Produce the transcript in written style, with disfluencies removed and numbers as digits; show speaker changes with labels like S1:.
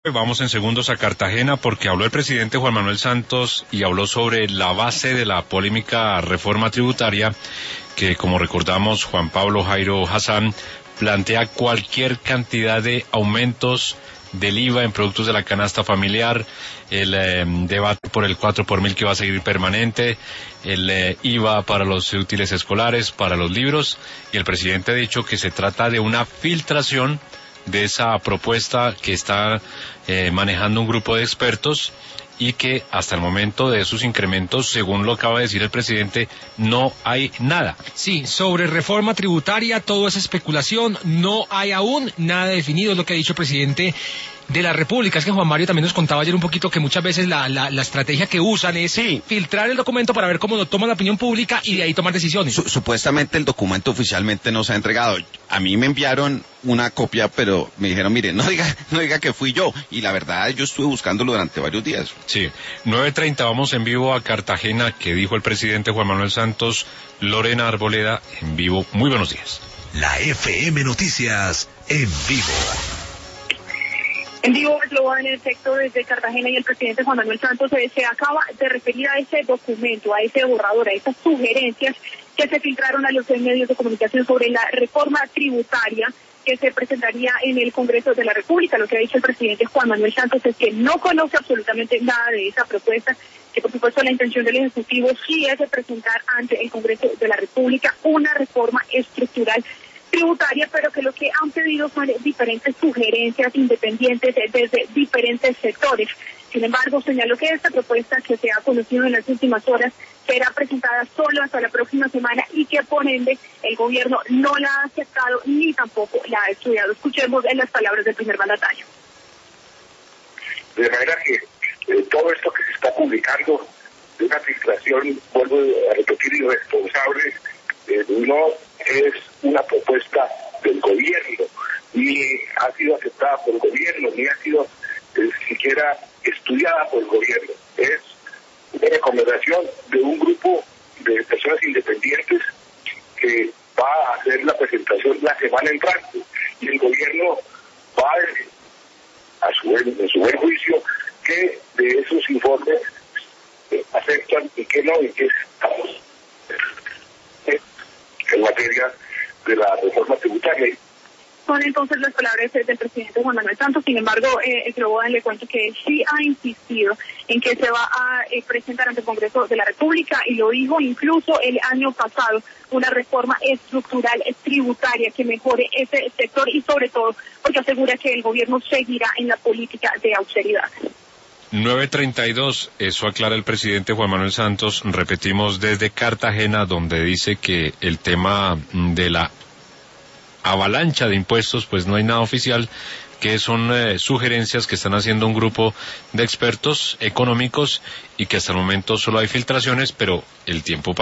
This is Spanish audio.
S1: Vamos en segundos a Cartagena porque habló el presidente Juan Manuel Santos y habló sobre la base de la polémica reforma tributaria que, como recordamos, Juan Pablo Jairo Hassan plantea cualquier cantidad de aumentos del IVA en productos de la canasta familiar, el debate por el 4 por mil que va a seguir permanente, el IVA para los útiles escolares, para los libros, y el presidente ha dicho que se trata de una filtración de esa propuesta que está manejando un grupo de expertos y que hasta el momento de esos incrementos, según lo acaba de decir el presidente, no hay nada.
S2: Sí, sobre reforma tributaria todo es especulación, no hay aún nada definido, es lo que ha dicho el presidente de la República. Es que Juan Mario también nos contaba ayer un poquito que muchas veces la estrategia que usan es filtrar el documento para ver cómo lo toma la opinión pública y de ahí tomar decisiones.
S3: Supuestamente el documento oficialmente no se ha entregado. A mí me enviaron una copia, pero me dijeron, mire, no diga que fui yo. Y la verdad, yo estuve buscándolo durante varios días.
S1: Sí, 9:30, vamos en vivo a Cartagena, que dijo el presidente Juan Manuel Santos. Lorena Arboleda, en vivo. Muy buenos días.
S4: La FM Noticias, en vivo.
S5: En vivo, lo en efecto desde Cartagena, y el presidente Juan Manuel Santos se acaba de referir a ese documento, a ese borrador, a esas sugerencias que se filtraron a los medios de comunicación sobre la reforma tributaria que se presentaría en el Congreso de la República. Lo que ha dicho el presidente Juan Manuel Santos es que no conoce absolutamente nada de esa propuesta, que por supuesto la intención del Ejecutivo sí es de presentar ante el Congreso de la República una reforma estructural tributaria, pero que lo que han pedido son diferentes sugerencias independientes desde diferentes sectores. Sin embargo, señaló que esta propuesta, que se ha conocido en las últimas horas, será presentada solo hasta la próxima semana y que por ende el gobierno no la ha aceptado ni tampoco la ha estudiado. Escuchemos en las palabras del primer mandatario.
S6: De manera que todo esto que se está publicando de una filtración, vuelvo a repetir, irresponsable, no es una propuesta del gobierno, ni ha sido aceptada por el gobierno, ni ha sido siquiera estudiada por el gobierno. Es una recomendación de un grupo de personas independientes que va a hacer la presentación la semana entrante, y el gobierno va en su buen juicio que de esos informes aceptan y que no, y que estamos en materia de la reforma tributaria.
S5: Son entonces las palabras del presidente Juan Manuel Santos. Sin embargo, le cuento que sí ha insistido en que se va a presentar ante el Congreso de la República, y lo dijo incluso el año pasado, una reforma estructural tributaria que mejore ese sector, y sobre todo porque asegura que el gobierno seguirá en la política de austeridad.
S1: 9:32, eso aclara el presidente Juan Manuel Santos. Repetimos desde Cartagena, donde dice que el tema de la avalancha de impuestos, pues no hay nada oficial, que son sugerencias que están haciendo un grupo de expertos económicos y que hasta el momento solo hay filtraciones, pero el tiempo pasa.